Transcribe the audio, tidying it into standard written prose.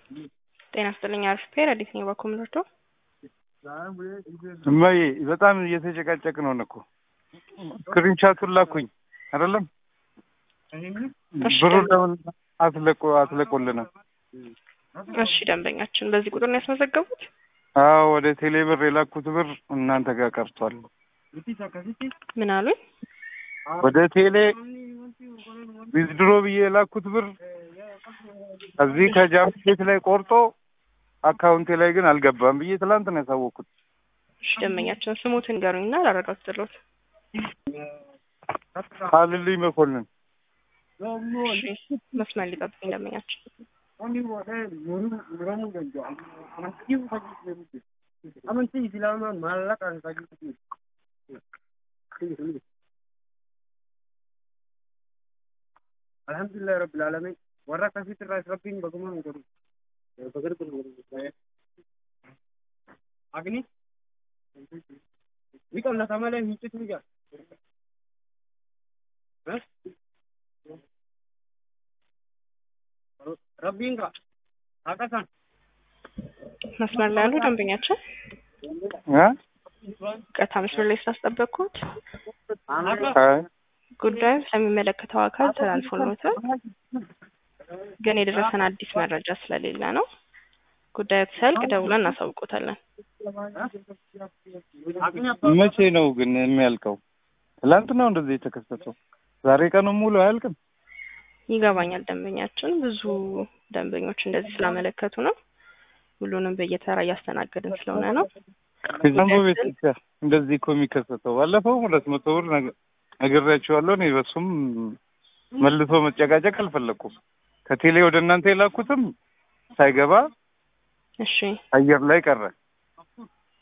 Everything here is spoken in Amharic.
ጤና ይስጥልኝ አርፍቴር አዲስ ነው ባኮምሮቶ እማዬ በጣም እየተጨቃጨቅን እኮ ስክሪንሻቱን ላኩኝ አይደለም ብሩ ለምን አትለቆልንም? እሺ ደንበኛችን በዚህ ቁጥር ነው ያስመዘገቡት? አዎ ወደ ቴሌብር የላኩት ብር እናንተ ጋር ቀርቷል። ምን አሉኝ? ወደ ቴሌ ዊዝድሮ ብዬ የላኩት ብር እዚህ ከጃምፔት ላይ ቆርጦ አካውንቴ ላይ ግን አልገባም ብዬ ትላንት ነው ያሳወኩት። እሺ ደንበኛችን ስሙትን ንገሩኝና ላረጋግጥልዎት። አልልኝ መኮንን መስመር ሊጠብቁኝ ደንበኛችን። الحمدلله رب العالمين وراك في تراس ربين بقوم نقول بقدر اغني بيقول لك عمله هيك تيجا بس ربين کا አቃሳን መስመር ላይ ያሉ ደንበኛችን ቀጥታ መስመር ላይ ስላስጠበቅኩት ጉዳዩ ስለሚመለከተው አካል ተላልፎልዎታል። ግን የደረሰን አዲስ መረጃ ስለሌለ ነው። ጉዳዩ ሲያልቅ ደውለን እናሳውቆታለን። መቼ ነው ግን የሚያልቀው? ትላንት ነው እንደዚህ የተከሰተው? ዛሬ ቀኑን ሙሉ አያልቅም? ይገባኛል ደንበኛችን ብዙ ደንበኞች እንደዚህ ስላመለከቱ ነው። ሁሉንም በየተራ እያስተናገድን ስለሆነ ነው። ከዛም ቤት እንደዚህ እኮ የሚከሰተው ባለፈው 200 ብር ነግሬያቸዋለሁ። እኔ በሱም መልሶ መጨቃጨቅ አልፈለኩም። ከቴሌ ወደ እናንተ የላኩትም ሳይገባ እሺ አየር ላይ ቀረ።